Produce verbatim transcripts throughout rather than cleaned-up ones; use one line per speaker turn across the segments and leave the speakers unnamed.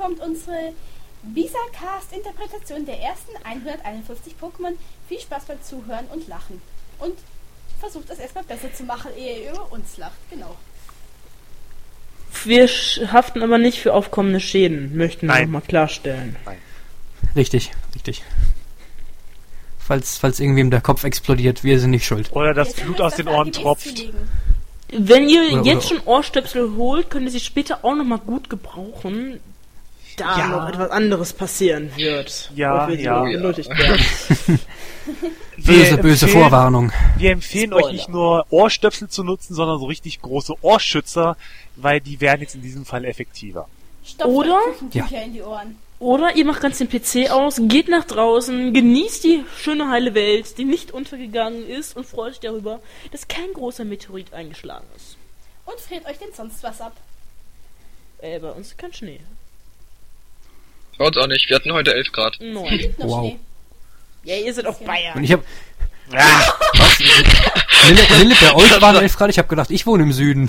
kommt unsere Bisa-Cast-Interpretation der ersten hunderteinundfünfzig Pokémon. Viel Spaß beim Zuhören und Lachen. Und versucht es erstmal besser zu machen, ehe ihr über uns lacht. Genau.
Wir haften aber nicht für aufkommende Schäden, möchten wir
Nein.
nochmal klarstellen.
Nein.
Richtig, richtig. Falls, falls irgendwem der Kopf explodiert, wir sind nicht schuld.
Oder das
Jetzt
Blut
haben wir
aus
es
den
dafür
Ohren
A G Bs
tropft.
zulegen.
Wenn ihr
Oder-
jetzt
oder-
schon Ohrstöpsel holt, könnt ihr sie später auch nochmal gut gebrauchen, da
Ja.
noch etwas anderes passieren wird.
Ja,
Ob wir
ja.
so benötigt werden.
Böse, böse
empfehlen-
Vorwarnung.
Wir empfehlen
Spoiler.
euch nicht nur Ohrstöpsel zu nutzen, sondern so richtig große Ohrschützer, weil die werden jetzt in diesem Fall effektiver.
Stopft
Oder?
euch Küchentücher in die Ohren.
Oder ihr macht ganz den P C aus, geht nach draußen, genießt die schöne heile Welt, die nicht untergegangen ist und freut euch darüber, dass kein großer Meteorit eingeschlagen ist.
Und friert euch denn sonst was ab.
Äh, bei uns ist kein Schnee.
Bei uns auch nicht, wir hatten heute elf Grad.
Neun.
Gibt noch
Wow.
Schnee.
Ja, ihr seid auf Bayern.
Und ich hab,
Ah,
Lille, Lille, bei euch waren elf Grad, ich hab gedacht, ich wohne im Süden.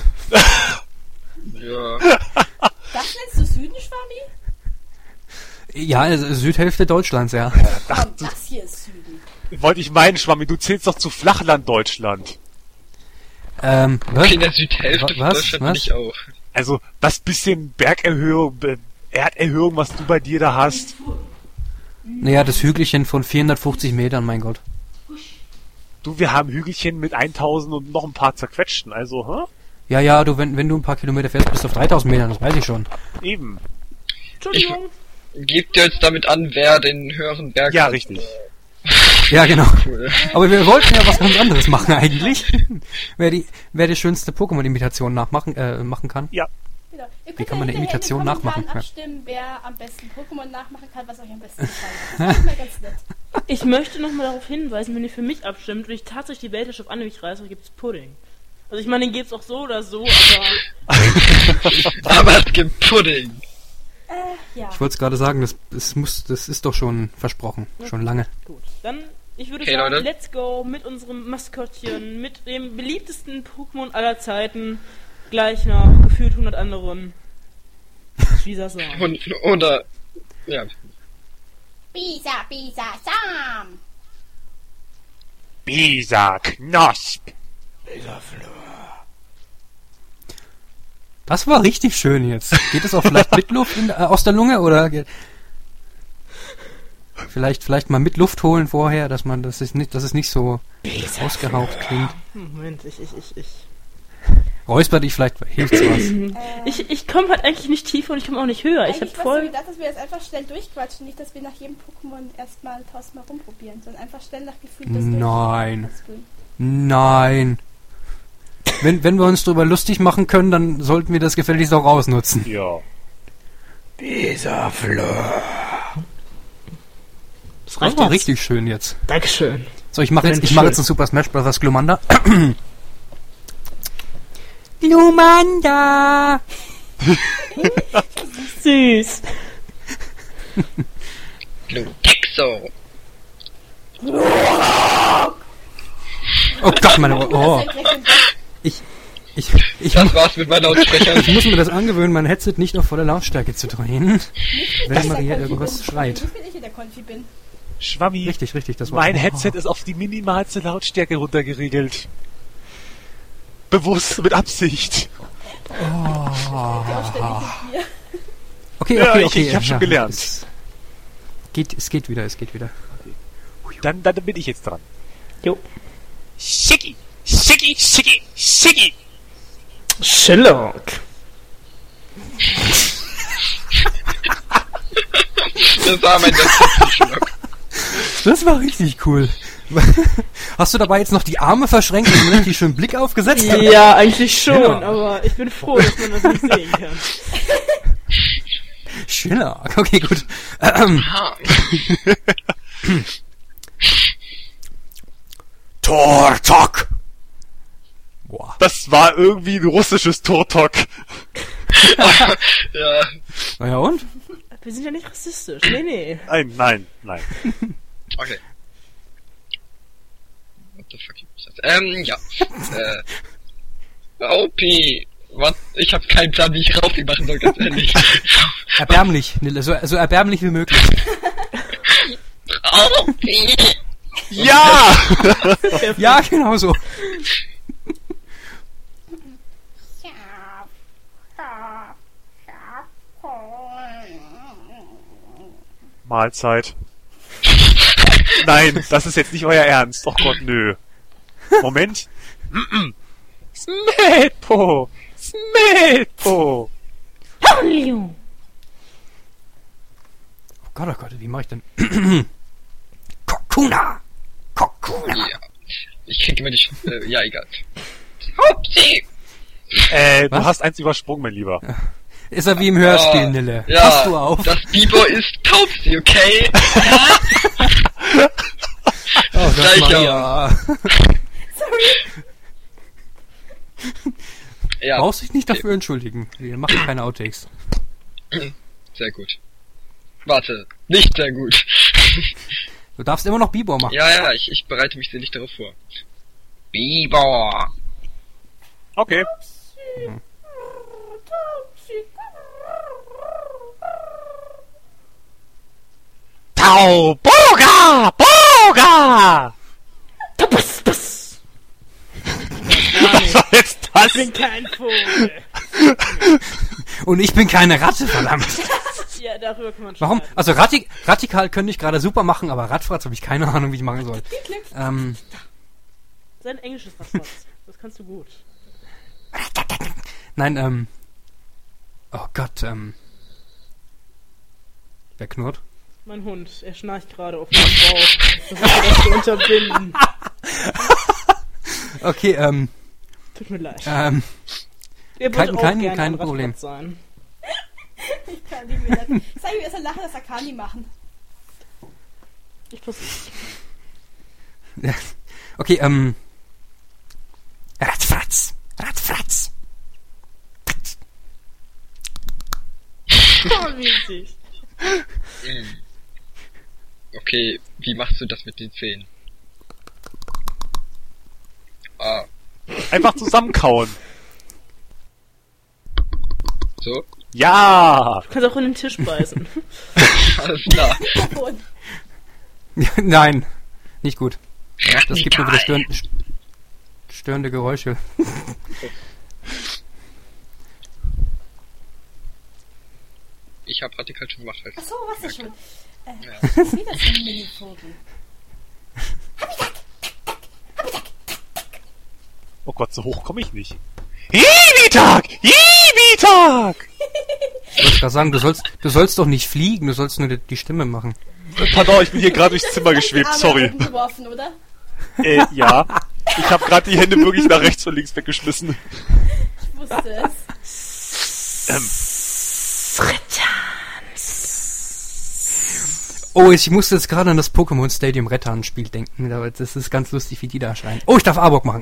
Ja.
Das nennst du Süden, Schwami?
Ja, also Südhälfte Deutschlands, ja.
Komm, das hier ist Süden.
wollte ich meinen, Schwammi, du zählst doch zu Flachland Deutschland.
Ähm, was?
In der Südhälfte von
Was?
Deutschland
Was?
bin ich auch.
Also, das bisschen Bergerhöhung, äh, Erderhöhung, was du bei dir da hast.
Naja, das Hügelchen von vierhundertfünfzig Metern, mein Gott.
Du, wir haben Hügelchen mit tausend und noch ein paar zerquetschten, also, hä?
Ja, ja, du, wenn, wenn du ein paar Kilometer fährst, bist du auf dreitausend Metern, das weiß ich schon.
Eben.
Entschuldigung.
Gebt ihr jetzt damit an, wer den höheren Berg
Ja,
hat?
richtig.
Ja, genau.
Cool.
Aber wir wollten ja was ganz anderes machen eigentlich. wer die, wer die schönste Pokémon-Imitation nachmachen, äh, machen kann.
Ja.
Genau. Ihr
Wie
könnt
kann man
ja
eine
hinterher in den
Imitation nachmachen?
Kommentaren
Ja.
abstimmen, wer am besten Pokémon nachmachen kann, was euch am besten gefallen hat. Das ist immer ganz nett.
Ich möchte nochmal darauf hinweisen, wenn ihr für mich abstimmt und ich tatsächlich die Weltherrschaft an mich reiße, gibt's Pudding. Also ich meine, den gibt's auch so oder so, aber
Aber es gibt Pudding.
Äh, ja.
Ich wollte es gerade sagen, das, das muss, das ist doch schon versprochen. Schon lange.
gut. Dann, ich würde
Okay,
sagen,
Leute.
let's go mit unserem Maskottchen, mit dem beliebtesten Pokémon aller Zeiten, gleich nach gefühlt hundert anderen. Wie sagen.
Und, oder, ja.
Bisa, Bisa, Sam!
Bisa, Knosp.
Das war richtig schön jetzt. Geht es auch vielleicht mit Luft in, äh, aus der Lunge oder geht vielleicht vielleicht mal mit Luft holen vorher, dass man das ist nicht, dass es nicht so ausgehaucht klingt.
Moment, ich, ich, ich, ich.
Räusper dich, vielleicht hilft's was.
Ich, ich komme halt eigentlich nicht tiefer und ich komme auch nicht höher. Ich
Eigentlich
habe
war
voll...
so gedacht, dass wir das einfach schnell durchquatschen, nicht, dass wir nach jedem Pokémon erstmal tausendmal rumprobieren, sondern einfach schnell nach Gefühl das
Nein.
durchquatschen.
Nein. Wenn, wenn wir uns darüber lustig machen können, dann sollten wir das gefälligst auch ausnutzen.
Ja.
Dieser Fleur.
Das
Das
reicht
war
jetzt.
richtig schön jetzt.
Dankeschön.
So, ich mache jetzt, ich
Schön.
mache jetzt einen Super Smash Bros. Glumanda. Glumanda!
Süß.
Glutexo.
Oh Gott, meine
Das
Oh.
ist ja gleich ein-
Ich, ich, ich,
Das war's mit meinen Lautsprechern.
ich muss mir das angewöhnen, mein Headset nicht auf volle Lautstärke zu drehen,
Nicht,
wenn
dass
Maria
der Konfi
irgendwas
bin.
schreit.
Nicht, wenn ich in der Konfi bin.
Schwammi,
Richtig, richtig, das war...
mein
oh.
Headset ist auf die minimalste Lautstärke runtergeregelt. Bewusst, mit Absicht.
Die auch ständig mit mir.
Okay,
Ja,
okay,
ich-
okay.
ich hab schon gelernt.
Es geht, es geht wieder, es geht wieder.
Dann, dann bin ich jetzt dran.
Jo.
Schicki, schicki, schicki, schicki.
Sherlock.
Das war mein letzter Schluck.
Das war richtig cool. Hast du dabei jetzt noch die Arme verschränkt und einen richtig schönen Blick aufgesetzt?
Ja, eigentlich schon,
Ja.
aber ich bin froh, dass man das nicht sehen kann.
Schiller. Okay, gut. Ähm,
Aha.
Tortok. Boah.
Das war irgendwie ein russisches Turtok.
Ja.
Naja, und?
Wir sind ja nicht rassistisch. Nee, nee.
Nein, nein, nein.
Okay. What the fuck ist das? Ähm, ja. äh. O P. Was? Ich habe keinen Plan, wie ich Raufi machen soll, ganz ehrlich.
Erbärmlich, Nille, so, so erbärmlich wie möglich.
Raufi!
Ja!
Ja, genau so.
Mahlzeit. Nein, das ist jetzt nicht euer Ernst. Och Gott, nö. Moment. Smelpo! Smelpo!
Hallo.
Oh Gott, oh Gott, wie mache ich denn? Kokuna! Kokuna!
Ja. Ich krieg immer die... Sch äh, ja, egal. Upsi!
Äh,
Was?
du hast eins übersprungen, mein Lieber.
Ist er wie im Hörspiel,
Ah,
Nille.
Ja,
Passt du auf?
das Bibo ist Taubsi, okay?
Oh Gott,
Gleich
Maria.
Ja,
Brauchst dich nicht dafür entschuldigen. Wir machen keine Outtakes.
sehr gut. Warte, nicht sehr gut.
Du darfst immer noch Bibor machen.
Ja, ja, ich, ich bereite mich sehnlich darauf vor. Bibo!
Okay. Tau! Boga! Boga!
Tapas, pass.
Was war jetzt das?
Ich bin kein Vogel.
Und ich bin keine Ratte, verdammt.
Ja, darüber kann man
Warum?
schreiben.
Also Rati Radikal könnte ich gerade super machen, aber Radfratz habe ich keine Ahnung, wie ich machen soll. Ähm,
Sein englisches Radfratz. Das kannst du gut.
nein, ähm. Oh Gott, ähm. Wer knurrt?
Mein Hund, er schnarcht gerade auf meinen Bauch. Versuche das zu unterbinden.
Okay, ähm.
Tut mir leid.
Ähm.
Ihr
kein-
wollt auch
kein-
gerne
kein
ein
Problem.
Radfratz sein.
Ich kann nicht mehr. Ich sage mir erst mal lachen, das Akani machen.
Ich versuch's.
Okay, ähm. Radfratz! Radfratz!
Oh, witzig.
Hm. Okay, wie machst du das mit den Zähnen? Ah,
Einfach zusammenkauen.
so?
Ja!
Du kannst auch in den Tisch beißen.
Alles klar.
Und
Nein, nicht gut. Das gibt mir wieder störende, störende Geräusche.
Ich habe radikal schon gemacht halt.
Achso, was ist schon? Äh,
Ja.
wie das ein Mini-Vogel?
Oh Gott, so hoch komme ich nicht. Ibitag! Ibitag!
Ich wollte gerade sagen, du sollst, du sollst doch nicht fliegen, du sollst nur die, die Stimme machen.
Pardon, ich bin hier gerade durchs Zimmer geschwebt,
Arme
sorry.
nach oben geworfen, oder?
Äh, ja. Ich habe gerade die Hände wirklich nach rechts und links weggeschmissen.
Ich wusste es.
Ähm,
Oh, ich musste jetzt gerade an das Pokémon Stadium Rettan-Spiel denken. aber Das ist ganz lustig, wie die da erscheinen. Oh, ich darf Arbok machen.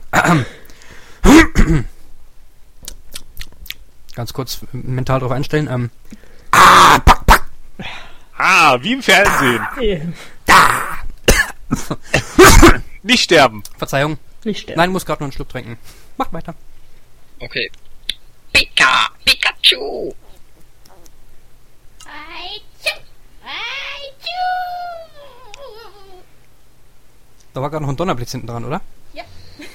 Ganz kurz mental drauf einstellen. Ähm. Ah, pack, pack.
ah, wie im Fernsehen.
Nee,
Nicht sterben.
Verzeihung.
nicht sterben.
Nein, muss gerade nur einen Schluck trinken. Mach weiter.
Okay. Pika! Pikachu!
Da war gerade noch ein Donnerblitz hinten dran, oder?
Ja.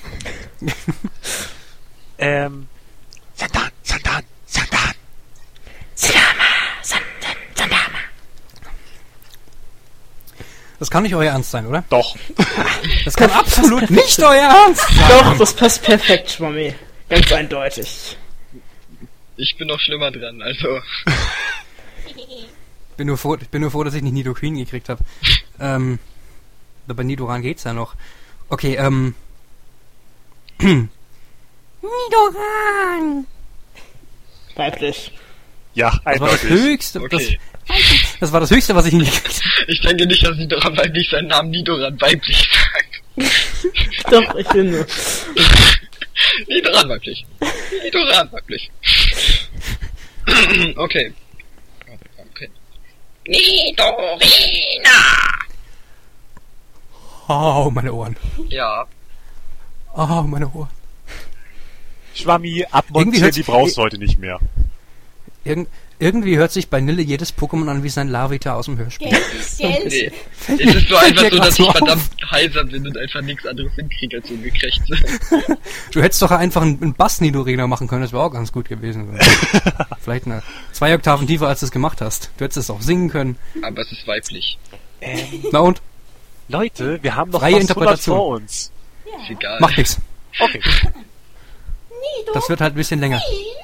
Ähm, Sandan, Sandan, Sandan.
Das kann nicht euer Ernst sein, oder?
Doch.
Das kann absolut nicht euer Ernst sein.
Doch, das passt perfekt, Schwammi. Ganz eindeutig.
Ich bin noch schlimmer dran, also.
Bin nur froh, ich bin nur froh, dass ich nicht Nidoqueen gekriegt habe. Ähm, aber bei Nidoran geht's ja noch. Okay, ähm. Nidoran!
Weiblich.
Ja,
Das war das
eindeutig.
höchste,
Okay.
das, das war das höchste, was ich hingekriegt habe.
Ich denke nicht, dass Nidoran weiblich seinen Namen Nidoran weiblich sagt.
Doch, ich finde.
Nidoran weiblich. Nidoran weiblich. Okay. Okay. Nidorina!
Oh, meine Ohren.
Ja.
Oh, meine Ohren.
Schwammi,
Irgendwie
abmontieren,
hört
die
sich-
brauchst du heute nicht mehr.
Irgend, irgendwie hört sich bei Nille jedes Pokémon an wie sein Larvita aus dem Hörspiel.
Geld, Geld.
Nee. Es ist nur einfach
Fällt
so,
mir
dass
grad
ich
so auf.
verdammt heiser bin und einfach nichts anderes hinkriege als umgekrächzt.
Du hättest doch einfach einen, einen Bass-Nidorina machen können, das wäre auch ganz gut gewesen. Vielleicht eine zwei Oktaven tiefer, als du es gemacht hast. Du hättest es auch singen können.
Aber es ist weiblich.
Ähm,
Na und?
Leute, wir haben noch
Freie
fast hundert
Interpretation.
vor uns.
Ist egal.
Macht nix.
Okay.
Nido.
Das wird halt ein bisschen länger.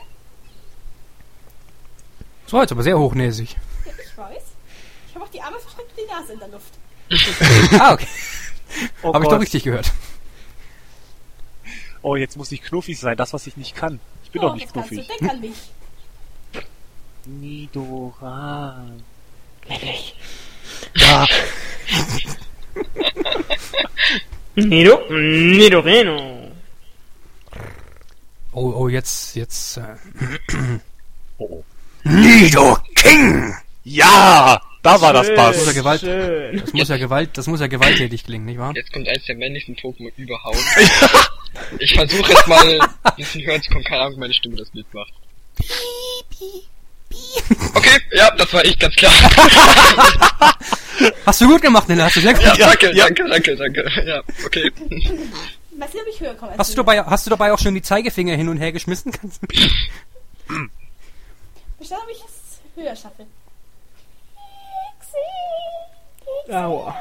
So, jetzt aber sehr hochnäsig.
Ja, ich weiß. Ich habe auch die Arme verschränkt und die Nase in der Luft.
Ah, okay.
Oh
Habe ich
Gott.
doch richtig gehört.
Oh, jetzt muss ich knuffig sein, das, was ich nicht kann. Ich bin
oh,
doch nicht
das kannst du.
knuffig.
Denk an mich.
Nidoran.
Männlich.
Ja,
Nido, Nidoreno.
Oh, oh, jetzt, jetzt, äh.
oh, oh.
Nido King!
Ja, da war das
Schön,
Das muss ja
Pass.
Gewalt,
schön.
das muss ja Gewalt, das muss ja gewalttätig klingen, nicht wahr?
Jetzt kommt eins der männlichsten Pokémon überhaupt. Ich versuche jetzt mal ein bisschen hören zu kommen. Keine Ahnung, meine Stimme das Lied macht. Okay, ja, das war ich, ganz klar.
Hast du gut gemacht, Nilla, hast du sehr gut
Ja,
gemacht.
danke, danke, danke, danke. Ja, okay.
Weiß nicht, ob ich höher komme. als
Hast du dabei, hast du dabei auch schon die Zeigefinger hin und her geschmissen? Kannst du-
Ich schaue, ob ich es höher schaffe.
Aua.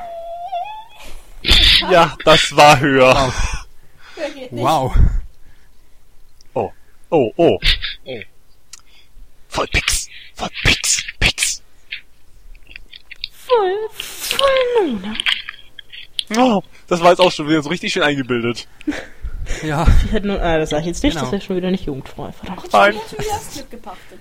Ja, das war höher.
Höher geht nicht.
Wow.
Oh, oh, oh.
Oh.
Voll Pix, voll Pix, Pix.
Voll, voll Nuna.
Oh, das war jetzt auch schon wieder so richtig schön eingebildet.
Ja.
Ich hätte nur, ah, das sag ich jetzt nicht,
Genau.
das wäre schon wieder nicht jugendfrei, verdammt.
Nein.
Ich habe schon wieder das Glück gepachtet.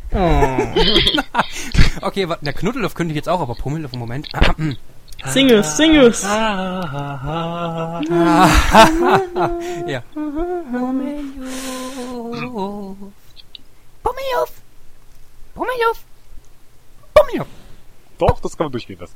Oh.
Okay, wa- der Knuddeluff könnte ich jetzt auch, aber Pummeluff im Moment.
Sing es, sing es.
Ah,
Ja. Pummeluff! Pummeluff! Pummeluff!
doch, das kann man durchgehen lassen.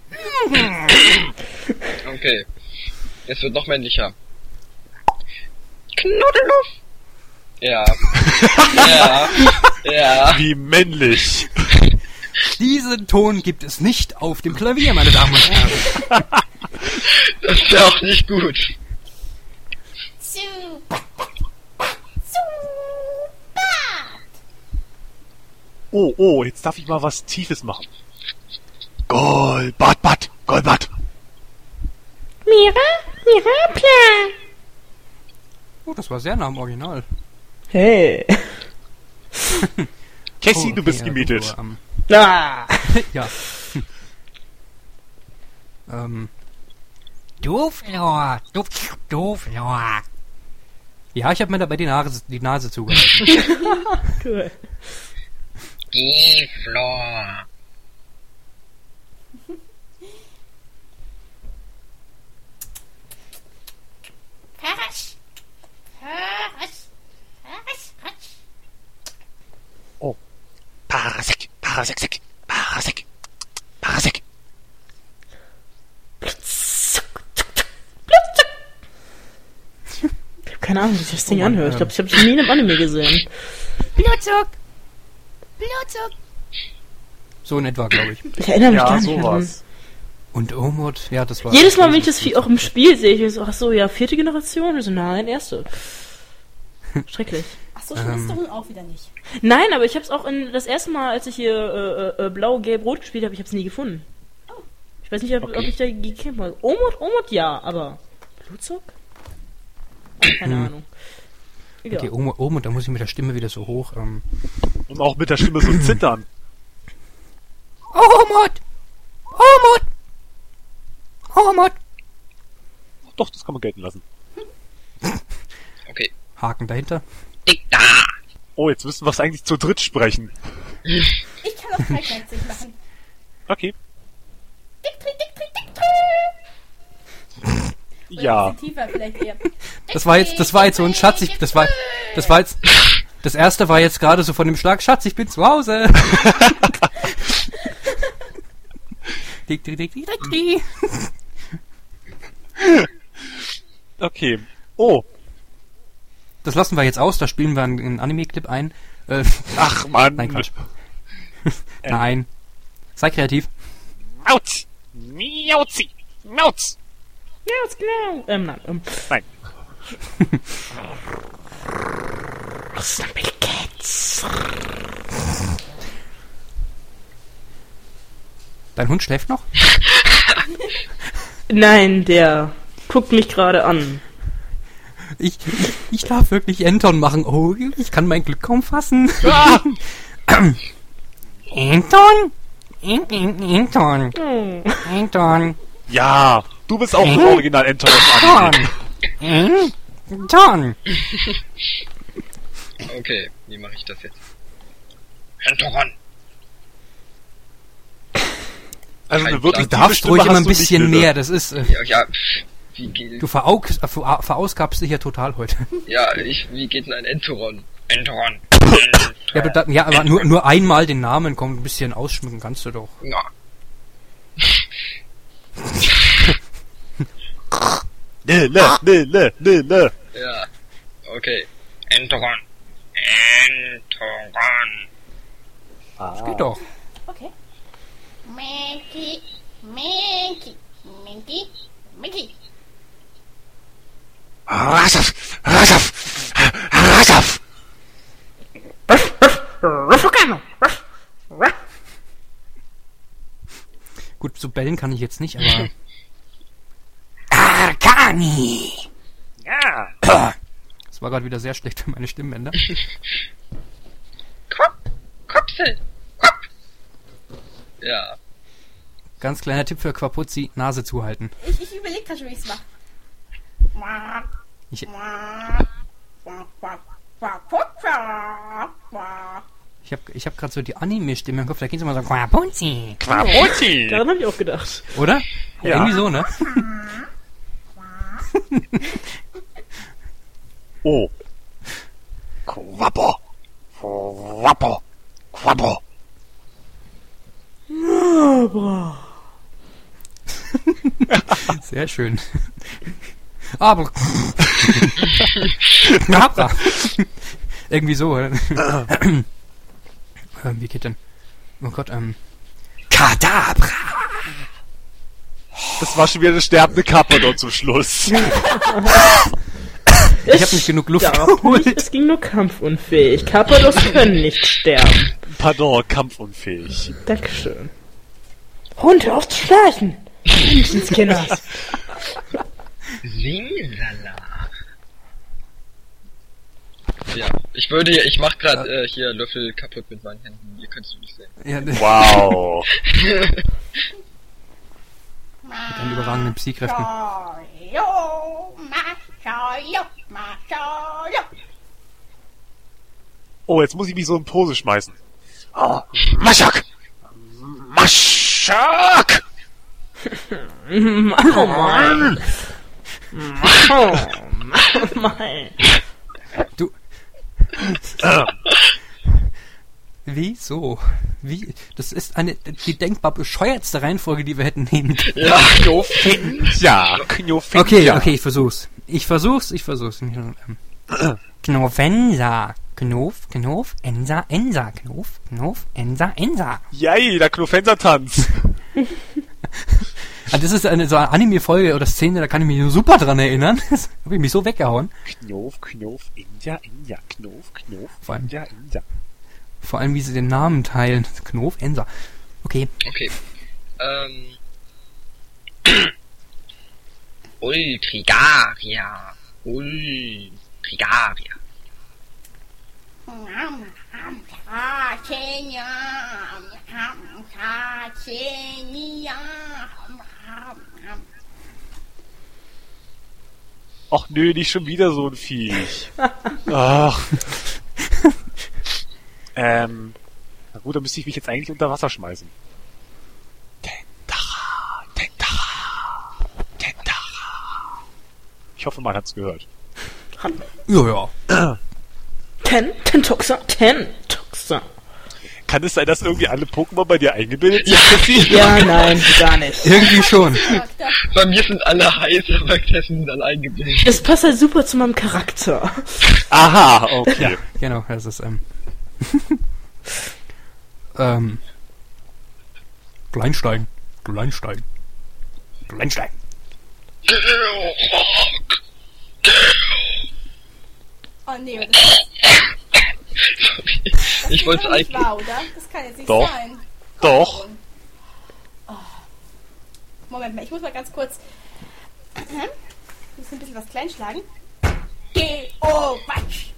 Okay. Es wird noch männlicher. Knuddeluff! Ja. Ja. Ja.
Wie männlich.
Diesen Ton gibt es nicht auf dem Klavier, meine Damen und Herren.
Das ist ja auch nicht gut.
Super. Super.
Oh, oh, jetzt darf ich mal was Tiefes machen. Golbat, bat, Golbat.
Mira, Mirapla.
Oh, das war sehr nah am Original.
Hey.
Cassie,
Oh,
du bist
okay, ja,
gemietet.
gut, aber, ähm,
Ah.
ja. ähm. Duflor, Duf, Duflor. Ja, ich habe mir dabei die Nase, die Nase zugehalten.
Cool.
Geflor.
Harasch. Harasch. Harasch. Harasch.
Oh. Parasek, Parasek, Parasek, Parasek.
Ich hab keine Ahnung, wie sich das Ding
Oh Mann,
anhört. Ich
ähm.
glaube, ich habe es nie in einem Anime gesehen.
Blutzuck. Blutzuck.
So in etwa, glaube ich.
Ich erinnere mich
Ja,
gar nicht mehr dran.
sowas.
Und Omod, ja, das war...
Jedes Mal, wenn ich das Vieh auch im Spiel sehe, ich so, ach so, ja, vierte Generation? Also nein, erste. Schrecklich.
Achso, schon ist doch auch wieder nicht.
Nein, aber ich habe es auch in das erste Mal, als ich hier äh, äh, blau, gelb, rot gespielt habe, ich habe es nie gefunden. Ich weiß nicht, ob,
Okay.
ob ich da gekämpft habe. Omod, Omod, ja, aber Blutzuck? Oh, keine
Hm.
Ahnung. Ja.
Okay, Omod, Omod, da muss ich mit der Stimme wieder so hoch. Ähm.
Und auch mit der Stimme so zittern.
Omod! Omod! Omod!
Doch, das kann man gelten lassen.
Okay.
Haken dahinter.
Dikta.
Oh, jetzt müssen wir es eigentlich zu dritt sprechen.
Ich kann auch dreigleichzeitig machen.
Okay.
Diktri, diktri, diktri. Oder
Ja.
ein bisschen tiefer vielleicht eher.
Das war jetzt, das war jetzt so ein Schatz, ich, das war, das war jetzt, das erste war jetzt gerade so von dem Schlag, Schatz, ich bin zu Hause. Dick, dick, dick, dick, dick, dick.
Okay. Oh.
das lassen wir jetzt aus, da spielen wir einen, einen Anime-Clip ein. Äh,
Ach, Mann.
Nein, Quatsch. Nein. Sei kreativ.
Mauz! Miauzi! Mauz!
Ja, ist genau. Ähm, nein. Ähm.
Nein.
Snuffle Cats.
Dein Hund schläft noch?
Nein, der guckt mich gerade an.
Ich, ich, ich darf wirklich Anton machen. Oh, ich kann mein Glück kaum fassen.
Ah!
Anton? Anton?
Oh.
Anton?
Ja, du bist auch das Original Anton aus Anime.
Anton?
Okay, wie mache ich das jetzt? Anton!
Also
Kein
eine wirklich
Du darfst
tiefe
ruhig
Stimme
immer ein
hast du nicht,
bisschen
bitte.
mehr. Das ist... Äh,
Ja, ja, pff, wie geht...
du veraug, äh, ver- verausgabst dich ja total heute.
Ja, ich, wie geht denn ein Entoron? Entoron!
Ja, du, da, ja aber nur, nur einmal den Namen, komm, ein bisschen ausschmücken kannst du doch.
Ja.
Ne, ne, ne, ne, ne, ne.
Ja, okay. Entoron. Entoron.
Das geht doch.
Okay. Mickey, Mickey, Mickey, Mickey.
Rasaf! Rasaf! Rasaf!
Gut, so bellen kann ich jetzt nicht, aber... Arcani!
Ja!
Das war gerade wieder sehr schlecht für meine Stimmbänder.
Quapp. Kopsel. Quapp. Ja.
Ganz kleiner Tipp für Quapuzzi, Nase zuhalten.
Ich, ich überlege gerade schon, wie ich es mache.
Ich, ich habe ich hab gerade so die Anime-Stimme im Kopf, da geht's immer so Quapuzzi,
Quapuzi!
Daran habe ich auch gedacht.
oder?
Ja.
Irgendwie so, ne?
Oh. Quappo! Quappo! Quappo!
Sehr schön. Aber... Abra. Irgendwie so, oder? ähm, wie geht denn? Oh Gott, ähm... Kadabra!
Das war schon wieder eine sterbende Kappe dort zum Schluss.
Ich habe nicht genug Luft
Darf nicht,
geholt.
es ging nur kampfunfähig. Kappados können nicht sterben.
Pardon, kampfunfähig.
Dankeschön. Hund, hör auf zu schleichen! Menschenskinders.
Simsala. Ja, ich würde, ich mach grad äh, hier Löffel kaputt mit meinen Händen. Ihr könnt es nicht sehen.
Ja, mit
Wow.
deinen überragenden Psy-Kräften.
Machayo, Machayo, Machayo.
Oh, jetzt muss ich mich so in Pose schmeißen. Oh, Maschak! Maschak!
Oh Mann! Oh Mann!
Du... Wieso? Wie? Das ist eine die denkbar bescheuertste Reihenfolge, die wir hätten nehmen können.
Ja,
Ja, Knoffinja.
Okay, okay, ich versuch's. Ich versuch's, ich versuch's. Ähm, Knofensa. Knof, Knof, Ensa, Ensa, Knof, Knof, Ensa, Ensa.
Yay, der Knofenser-Tanz.
Ah, das ist eine so eine Anime-Folge oder Szene, da kann ich mich nur super dran erinnern. Das hab ich mich so weggehauen.
Knof, Knof, Inja, Inja, Knof, Knof,
Vor allem-
Inja, Inja.
Vor allem, wie sie den Namen teilen. Knof, Ensa. Okay.
okay. Ähm. Ultrigaria. Ultrigaria.
Ach nö, nicht schon wieder so ein Viech. Ach. ähm. Na gut, dann müsste ich mich jetzt eigentlich unter Wasser schmeißen. Tentara, Tentara, Tentara. Ich hoffe, man hat's gehört.
Ja, ja.
Ten, Tentoxa, Tentoxa.
kann es sein, dass irgendwie alle Pokémon bei dir eingebildet sind?
Ja, nein, gar nicht.
Irgendwie schon.
Charakter.
Bei mir sind alle heiß, aber währenddessen sind alle eingebildet.
Es passt halt super zu meinem Charakter.
Aha, okay.
Genau, das ist, ähm... ähm... Kleinstein. Kleinstein. Kleinstein.
Oh nee, das, das
Ich
geht
wollte
doch
es
nicht
eigentlich...
wahr, oder? Das kann jetzt nicht
Doch.
sein.
Doch.
Oh. Moment mal, ich muss mal ganz kurz... Ich muss ein bisschen was kleinschlagen. Geo-Quatsch!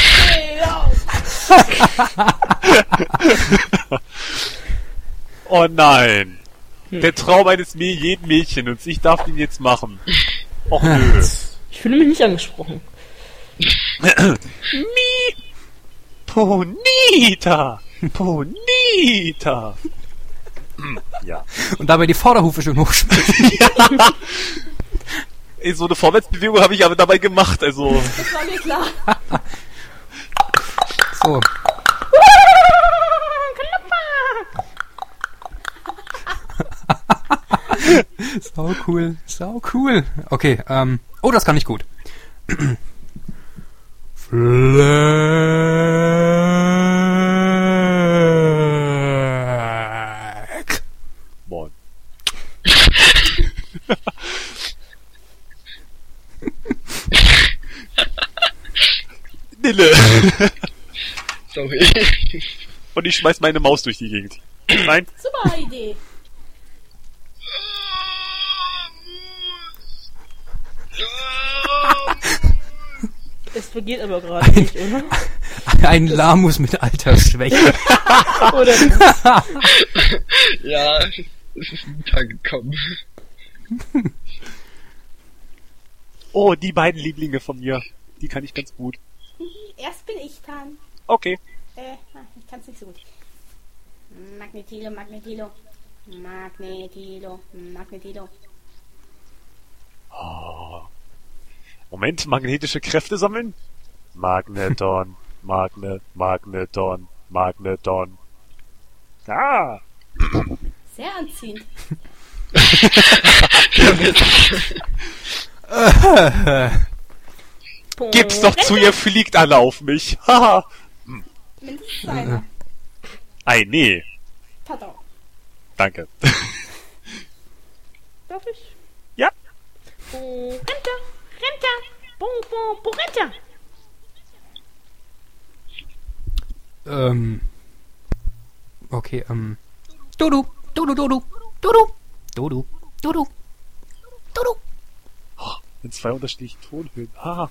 Geo-Quatsch!
Oh nein. Der Traum eines Mä- jeden Mädchen und ich darf ihn jetzt machen. Och nö.
Ich fühle mich nicht angesprochen.
Mi. Ponita. Ponita. Hm, ja.
Und dabei die Vorderhufe schön hochschmeißen.
Ey, so eine Vorwärtsbewegung habe ich aber dabei gemacht, also.
Das war mir klar.
So. Sau cool, sau cool. Okay, ähm. Oh, das kann ich gut. Fleck.
Moin. Nille.
Sorry.
Und ich schmeiß meine Maus durch die Gegend. Nein.
Super Idee.
Es vergeht aber gerade nicht, oder?
Ein Lamus mit Altersschwäche.
Oder?
Ja, es ist untergekommen.
Oh, die beiden Lieblinge von mir. Die kann ich ganz gut.
Erst bin ich dran.
Okay.
Äh, ich kann es nicht so gut. Magnetilo, Magnetilo. Magnetilo, Magnetilo.
Oh. Moment, magnetische Kräfte sammeln? Magneton, Magnet, Magneton, Magneton. Ah!
Sehr anziehend.
Gib's doch zu, ihr fliegt alle auf mich. Haha.
Mindestens einer.
Ei, nee.
Pardon.
Danke.
Darf ich?
Ja.
Renta, Renta, Bon, bon, Porenta.
Ähm. Okay, ähm. Dodu, Dodu, Dodu, Dodu, Dodu, Dodu, Dodu.
Oh, in zwei unterschiedlichen Tonhöhen. Ah.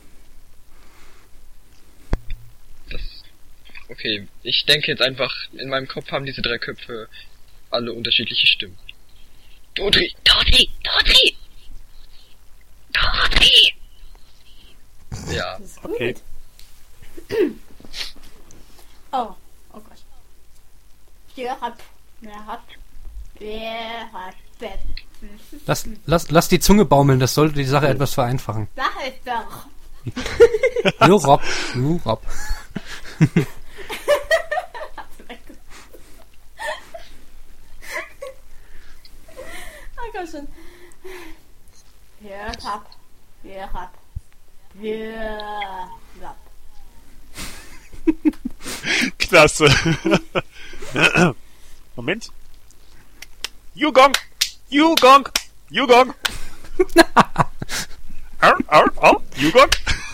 Das, okay, ich denke jetzt einfach, in meinem Kopf haben diese drei Köpfe alle unterschiedliche Stimmen. Dodri, Dodri, Dodri! Dodri! Ja.
Das ist gut.
Okay.
Oh, oh Gott. Wer hat, wer hat, wer hat,
Lass, lass, lass die Zunge baumeln, das sollte die Sache etwas vereinfachen.
sag es doch.
Jo, Rob, jo, Rob.
Oh Gott schon. Wer hat, wer hat, wer hat.
Klasse. Moment. Yugong! Yugong! Yugong! Au, au, au, Yugong!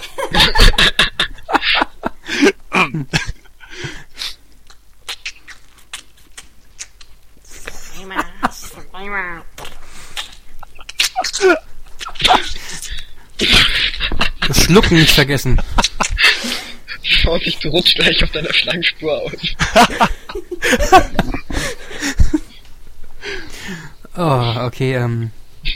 Das Schlucken nicht vergessen.
Vorsicht, du rutschst gleich auf deiner Schlangenspur aus.
Oh, okay, ähm.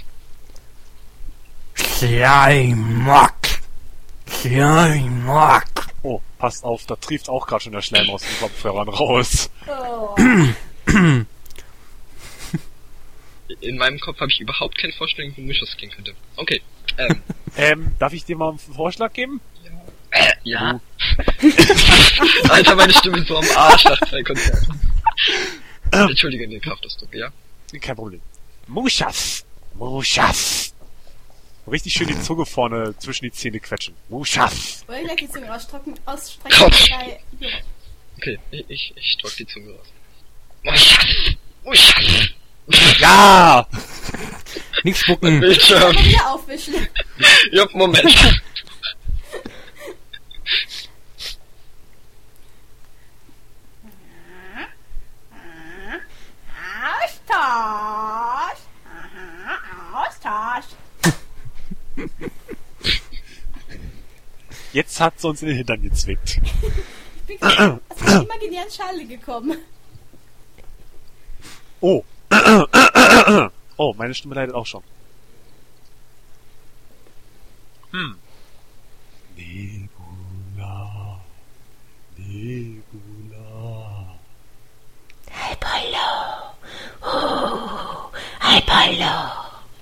Schleimack. Schleimack.
Oh, passt auf, da trieft auch gerade schon der Schleim aus den Kopfhörern raus.
Oh.
In meinem Kopf habe ich überhaupt keine Vorstellung, wo Mischus gehen könnte. Okay, ähm.
Ähm, darf ich dir mal einen Vorschlag geben?
Äh, ja. Alter, meine Stimme ist so am Arsch nach zwei Konzerten. Entschuldige den Kraftausdruck, ja?
Kein Problem. Mushas. Mushas. Richtig schön die Zunge vorne zwischen die Zähne quetschen. Mushas.
Oder gleich die Zunge rausstrecken, ausstrecken
Gott.
bei Jurot.
Okay, ich, ich, ich drück die Zunge raus. Muschas! Muschas!
Ja!
Nicht spucken.
Bildschirm!
Aber wieder aufwischen.
Ja, Moment.
Austausch! Aha, Austausch!
Jetzt hat sie uns in den Hintern gezwickt.
Ich bin gerade aus der imaginären Schale gekommen.
Oh. Oh, meine Stimme leidet auch schon. Hm. Nebula. Nebula.
Apollo. Oh, Apollo.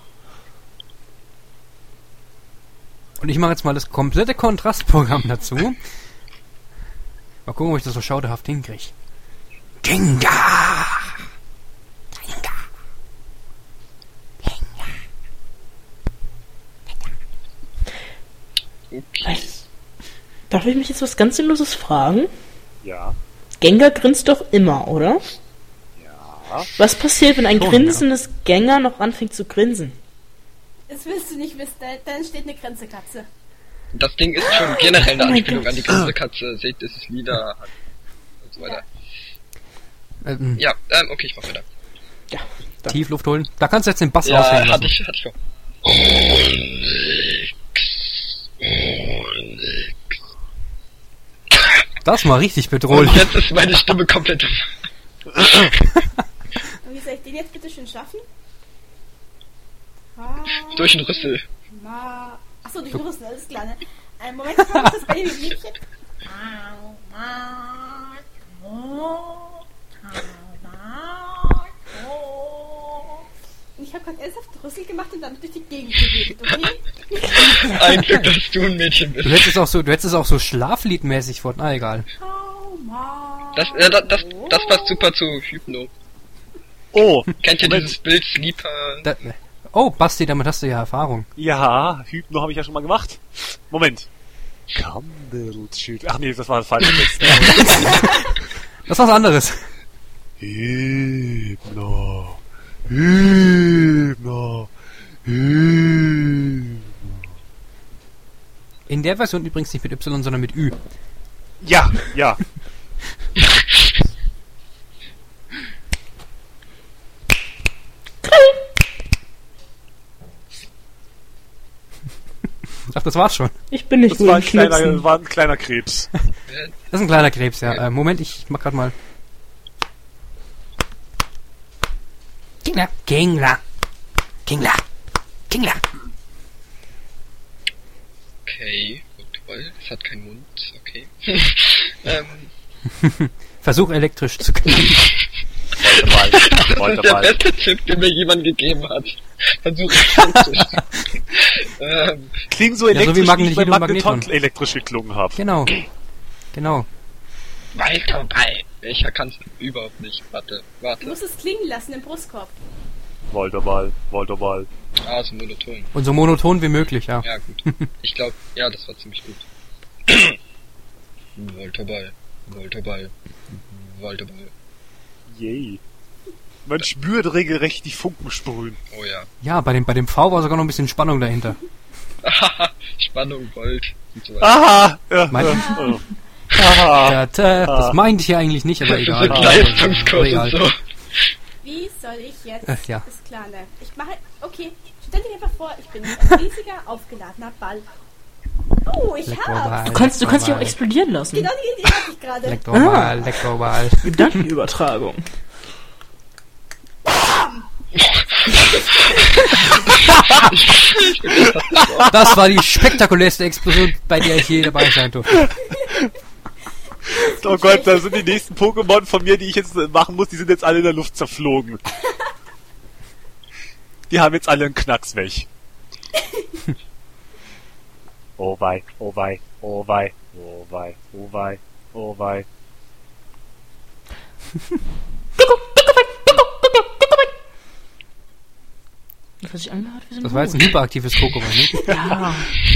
Und ich mache jetzt mal das komplette Kontrastprogramm dazu. Mal gucken, ob ich das so schauderhaft hinkriege. Gengar! Gengar!
Okay.
Darf ich mich jetzt was ganz Sinnloses fragen?
Ja.
Gengar grinst doch immer, oder?
Ja.
Was passiert, wenn ein
Schon,
grinsendes Gengar noch anfängt zu grinsen?
Das willst du nicht wissen, da, da entsteht eine Grenzekatze.
Das Ding ist schon generell eine
Oh mein
Anspielung
Gott.
an die große Katze. Seht, dass es Lieder hat. Und so weiter.
Ähm,
Ja, ähm, okay, ich mach weiter.
Ja.
Tief Luft holen. Da kannst du jetzt den Bass
Ja,
aushängen
hatte
lassen.
ich, hatte ich vor.
Das war richtig
Und
bedrohlich.
jetzt ist meine Stimme komplett...
Und wie soll ich den jetzt bitte schön schaffen?
durch den Rüssel.
Ma Achso, durch den Rüssel, alles klar, ne? Einen Moment, ich mach das bei dem Liedchen. Und ich habe gerade ernsthaft Rüssel gemacht und dann durch die Gegend bewegt, okay?
Ein Glück, dass du ein Mädchen bist.
Du hättest es auch so, du hättest es auch so schlafliedmäßig vor. Na egal.
Das, äh, das, das, das passt super zu Hypno.
Oh.
Kennt ihr
Moment.
dieses Bild Sleeper?
Da, oh, Basti, damit hast du ja Erfahrung.
Ja, Hypno habe ich ja schon mal gemacht. Moment. Candleshoot. Ach nee, das war das falsche Text.
Das ist was anderes.
Hypno. Hypno. Hypno.
In der Version übrigens nicht mit Y, sondern mit Ü.
Ja, ja.
Ach, das war's schon.
Ich bin nicht
Das
gut
war
im
ein, kleiner,
Knipsen.
war ein kleiner Krebs.
Das ist ein kleiner Krebs, ja. Äh, Moment, ich mach grad mal. Kingler, Kingler, Kingler, Kingler.
Okay, gut, toll. Es hat keinen Mund, okay. ähm,
Versuch elektrisch zu klingen.
Wollte mal.
das ist
Wollte
der
mal.
beste Tipp, den mir jemand gegeben hat. Versuch es elektrisch. ähm,
Klingt so
Ja, so
elektrisch,
wie
wie ich bei
Magneton und
Magneton
Magneton.
elektrisch geklungen habe.
Genau. Genau.
Walterball. Ich kann's überhaupt nicht. Warte,
Du
warte.
musst es klingen lassen im Brustkorb.
Wollte mal. Wollte mal.
Ah, so monoton.
Und so monoton wie möglich, ja.
Ja, gut. Ich glaube, ja, das war ziemlich gut. Walterball. Walterball. Walterball.
Yay. Man spürt regelrecht die Funken sprühen.
Oh ja.
Ja, bei dem, bei dem V war sogar noch ein bisschen Spannung dahinter.
Spannung, Volt und so weiter.
Aha! Ja,
Mein-
ja, oh. Aha!
Ja, tja, das meinte ich ja eigentlich nicht, aber
Das
egal.
sind
Aber
Leistungskurs
egal.
und so.
Wie soll ich jetzt
Äh, ja.
das Klane? Ich mache. Okay, stell dir einfach vor, ich bin ein riesiger, aufgeladener Ball. Oh, ich
Elektroball,
hab's!
Du kannst, du kannst dich auch
Elektroball,
explodieren lassen.
Genau die Idee hatte ich gerade.
Elektroball, Elektroball.
Gedankenübertragung.
Das war die spektakulärste Explosion, bei der ich je dabei sein durfte.
Oh Gott, da sind die nächsten Pokémon von mir, die ich jetzt machen muss, die sind jetzt alle in der Luft zerflogen. Die haben jetzt alle einen Knacks weg. Oh wei, oh wei, oh wei, oh wei, oh wei, Oh wei.
Das hat sich angehört wie so ein
Das war jetzt ein
Hut.
hyperaktives Kokowai, ne?
Ja.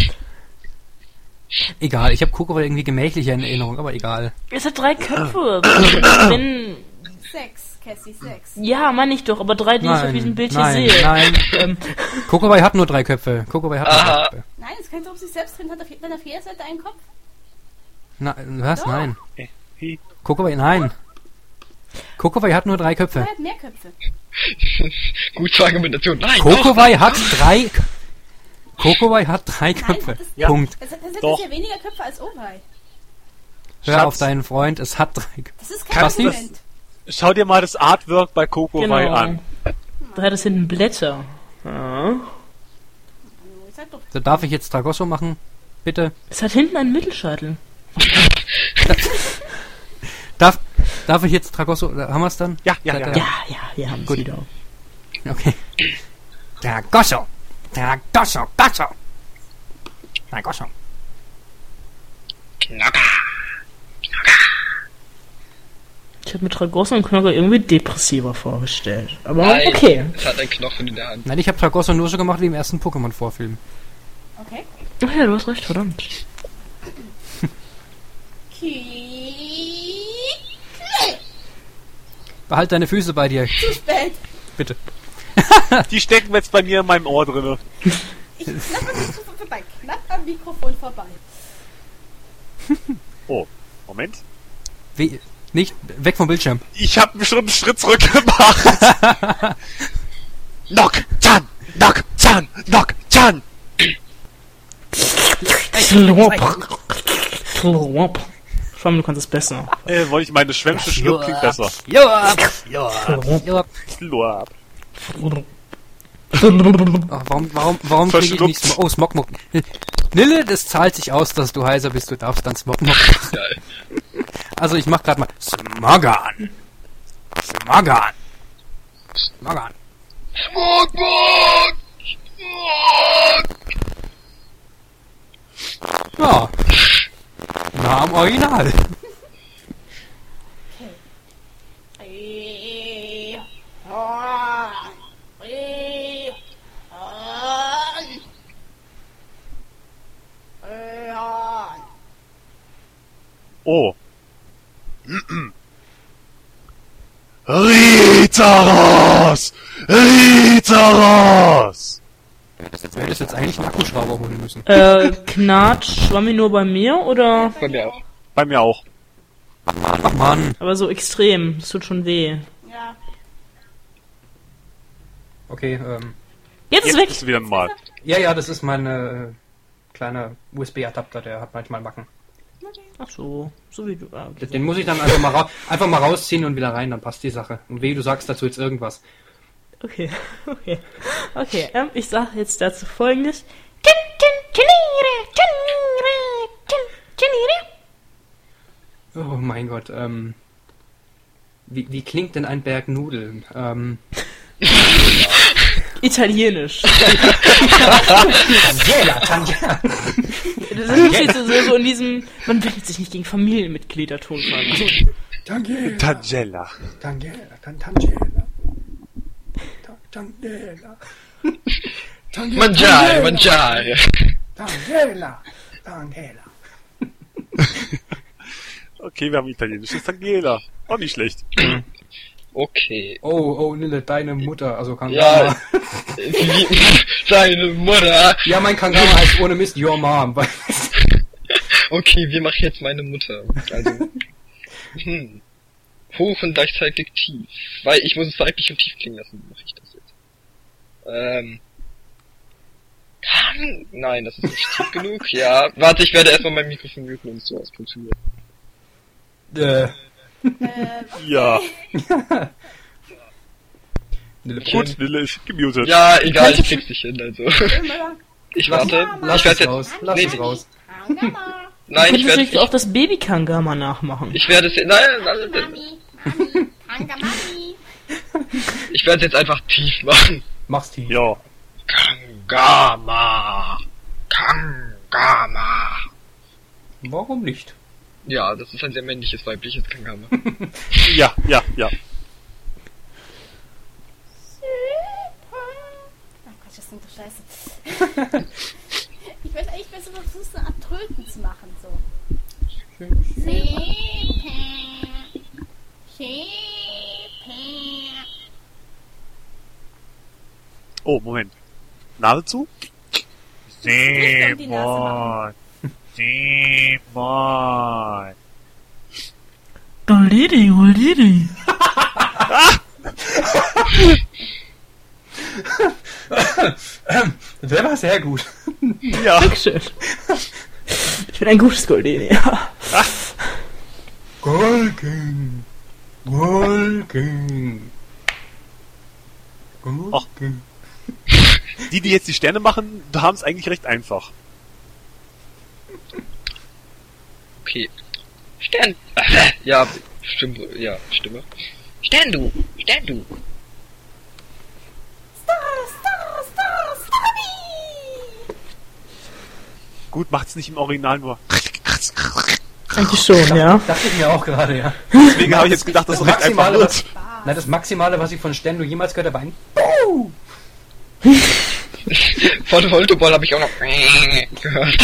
Egal, ich habe Kokowai irgendwie gemächlicher in Erinnerung, aber egal.
Es hat drei Köpfe. Wenn...
Sechs, Cassie, sechs.
Ja, meine ich doch, aber drei, die ich auf diesem Bild
nein,
hier sehe.
nein.
Ähm,
Kokowai hat nur drei Köpfe. Kokowai hat nur drei
Aha.
Köpfe.
Nein, es könnte um sich selbst drin, hat auf, dann auf jeder Seite einen Kopf.
Na, was?
Doch.
Nein.
Äh, hi.
Kokowai, nein. Kokowai hat nur drei Köpfe.
Er hat mehr Köpfe.
Gut zur Argumentation. Nein,
Kokowai hat drei... Kokowai hat drei
Nein,
Köpfe.
das,
Ja.
Punkt.
das, das sind
Doch.
ja weniger Köpfe als Owei.
Hör
Schatz.
auf deinen Freund, es hat drei Köpfe.
Das ist kein
Was nicht?
Argument.
Schau dir mal das Artwork bei Kokowai
genau.
an.
Da hat es hinten Blätter. Ja.
Ich sag doch,
So, darf ich jetzt Tragosso machen? Bitte?
Es hat hinten einen Mittelscheitel.
Darf, darf ich jetzt Tragosso... Haben wir es dann?
Ja, ja,
Seid
ja.
ihr-
Ja, ja, wir haben es
Gut.
wieder.
Okay. Tragosso! Tragosso! Gosso! Tragosso!
Ich habe mir Tragosso und Knocker irgendwie depressiver vorgestellt. Aber
Nein,
okay.
es hat einen Knochen in der Hand.
Nein, ich habe Tragosso nur so gemacht wie im ersten Pokémon-Vorfilm.
okay.
Ach ja, du hast recht, verdammt.
Ki-
Behalt deine Füße bei dir,
Zu spät.
bitte.
Die stecken jetzt bei mir in meinem Ohr drinne.
Ich knapp am Mikrofon vorbei. Knapp am Mikrofon vorbei.
Oh, Moment.
Wie, nicht weg vom Bildschirm.
Ich habe schon einen Schritt zurück gemacht. Knock-Chan! Knock-Chan! Knock-Chan!
Klop. Klop. Vor allem, du kannst es besser.
Äh, wollte ich meine Schwämmsche Schluck klingt besser.
Ja, ja, ja.
Slurp.
Ach, warum, warum, warum kriege ich
Verschluckt.
nicht Smog... Oh, Smogmog. Nille, das zahlt sich aus, dass du heiser bist. Du darfst dann Smogmog.
Geil.
Also, ich mach grad mal Smogan. Smogan. Smogan.
Smogmog! Smog!
Ja. Na, am Original.
Äh, ah, äh, ah, äh, ah.
Oh. Rizaros! Rizaros!
Du hättest jetzt eigentlich einen Akkuschrauber holen müssen.
Äh, Knatsch, war mir nur bei mir oder?
Bei mir auch.
Bei mir auch.
Ach Mann.
Aber so extrem, das tut schon weh.
Ja.
Okay, ähm...
Jetzt ist
Jetzt
weg!
bist du wieder normal.
Ja, ja, das ist mein äh, kleiner U S B-Adapter, der hat manchmal Macken.
Ach so, so wie du. Ah, okay.
Den muss ich dann einfach mal, ra einfach mal rausziehen und wieder rein, dann passt die Sache. Und wehe, du sagst dazu jetzt irgendwas.
Okay, okay. Okay, ähm, ich sage jetzt dazu folgendes.
Oh mein Gott, ähm... Wie, wie klingt denn ein Berg Nudeln? Ähm...
Italienisch.
Tangela, Tangela.
Das ist nicht so, so in diesem, man wendet sich nicht gegen Familienmitglieder Tonfall. Also,
Tangela,
Tangela.
Tangela, Tangela. Tangela. Tangela.
Mangiare, mangiare.
Tangela, Tangela.
Okay, wir haben italienisches Tangela. Auch nicht schlecht.
Okay.
Oh, oh, Nille, deine Mutter, also Kangama.
Ja. Wie- Deine Mutter.
Ja, mein Kangama heißt ohne Mist Your Mom. weil-
Okay, wie mache ich jetzt meine Mutter? Also. Hm. Hoch und gleichzeitig tief. Weil ich muss es weiblich und tief klingen lassen. Wie mache ich das jetzt? Ähm. Kann. Nein, das ist nicht tief genug. Ja. Warte, ich werde erstmal mein Mikrofon muten und so ausprobieren.
Äh,
Äh,
Ja.
Nille,
Gut, Nille ist gemutet.
Ja, egal, ich krieg's nicht hin, also.
immer
Ich warte.
lass
Ich werde
es
jetzt.
raus, lass
Nee,
es raus.
Angama.
Nein,
du
ich
könntest
werde
natürlich auch das Baby-Kangama nachmachen.
Ich werde es. Nein, nein, nein.
Mami, Mami, Angamami.
Ich werde es jetzt einfach tief machen.
Mach's tief.
Ja.
Kangama. Kangama.
Warum nicht?
Ja, das ist ein sehr männliches, weibliches Kangama.
Ja, ja, ja.
Ach Gott, das klingt doch scheiße. Ich weiß eigentlich besser versuchen, so eine Art Tröten zu machen, so.
Oh, Moment. Nase zu?
nicht um die Nase
Simon. Simon.
Golidi, golidi.
Der war sehr gut.
Ja.
Dankeschön. Ich bin ein gutes Goldini, ja.
Golking. Golking. Golking.
Die, die jetzt die Sterne machen, haben es eigentlich recht einfach.
Okay. Stern. Ja, Stimme. Ja, Stimme. Stern du. Stern du.
Star, Star, Star, Starby!
Gut, macht's nicht im Original nur.
Eigentlich schon, ja.
Dachte ich mir auch gerade, ja.
Deswegen habe ich jetzt gedacht, dass es
Das
recht einfach
Maximale,
wird.
was, na, das Maximale, was ich von Stendo jemals gehört habe, war ein Buh!
Von Voltoball habe ich auch noch gehört.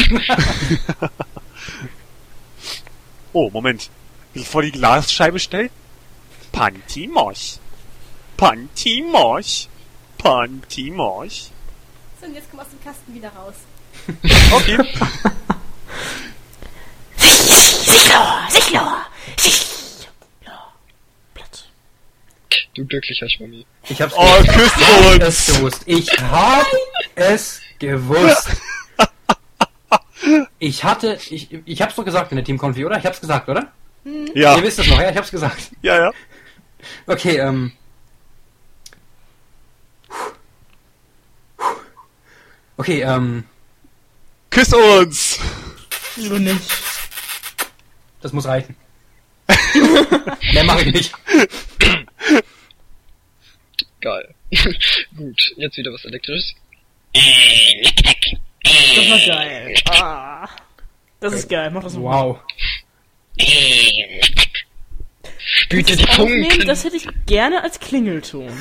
Oh, Moment. Bevor die Glasscheibe stellt. Pantimoch. Pantimoch. Pantimoch.
So, und jetzt komm aus dem Kasten wieder raus.
Okay.
Sichlor, Sichlor, Sichlor. Platz.
Du glücklicher Schwammi.
Ich hab's
Oh,
gewusst.
küsst
Ich hab
uns.
es gewusst. Ich hab es gewusst. Ich hatte, ich, ich hab's doch gesagt in der Team-Konfi, oder? Ich hab's gesagt, oder?
Ja,
Ihr wisst es noch, ja? Ich hab's gesagt.
ja, ja.
Okay, ähm. Okay, ähm.
Küss uns.
Lieber nicht.
Das muss reichen. Mehr mache ich nicht.
Geil. Gut, jetzt wieder was Elektrisches.
Das war geil. Ah. Das ist geil, mach das mal.
Wow.
Spürt ihr die
Aufnehmen,
Funken?
das hätte ich gerne als Klingelton.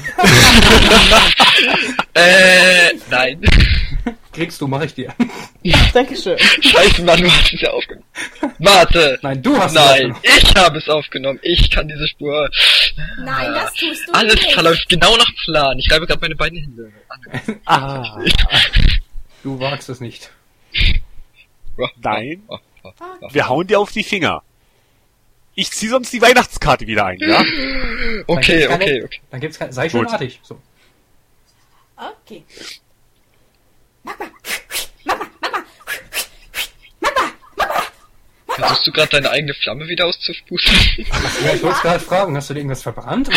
Äh, nein.
Kriegst du, mach ich dir.
Dankeschön.
Scheiße, Mann, du hast es ja aufgenommen. Warte.
Nein, du hast es
Nein,
aufgenommen.
ich habe es aufgenommen. Ich kann diese Spur.
Nein, das tust du
Alles
nicht.
verläuft genau nach Plan. Ich reibe gerade meine beiden Hände.
Ah,
Du wagst es nicht.
nein.
Oh, oh, oh.
Wir hauen dir auf die Finger. Ich zieh sonst die Weihnachtskarte wieder ein, ja?
Okay,
Dann gibt's keine-
okay, okay.
Dann gibt's keine, sei schon
Gut.
artig. So.
Okay.
Versuchst du gerade deine eigene Flamme wieder auszuspusten?
Ja, ich wollte gerade fragen, hast du dir irgendwas verbrannt?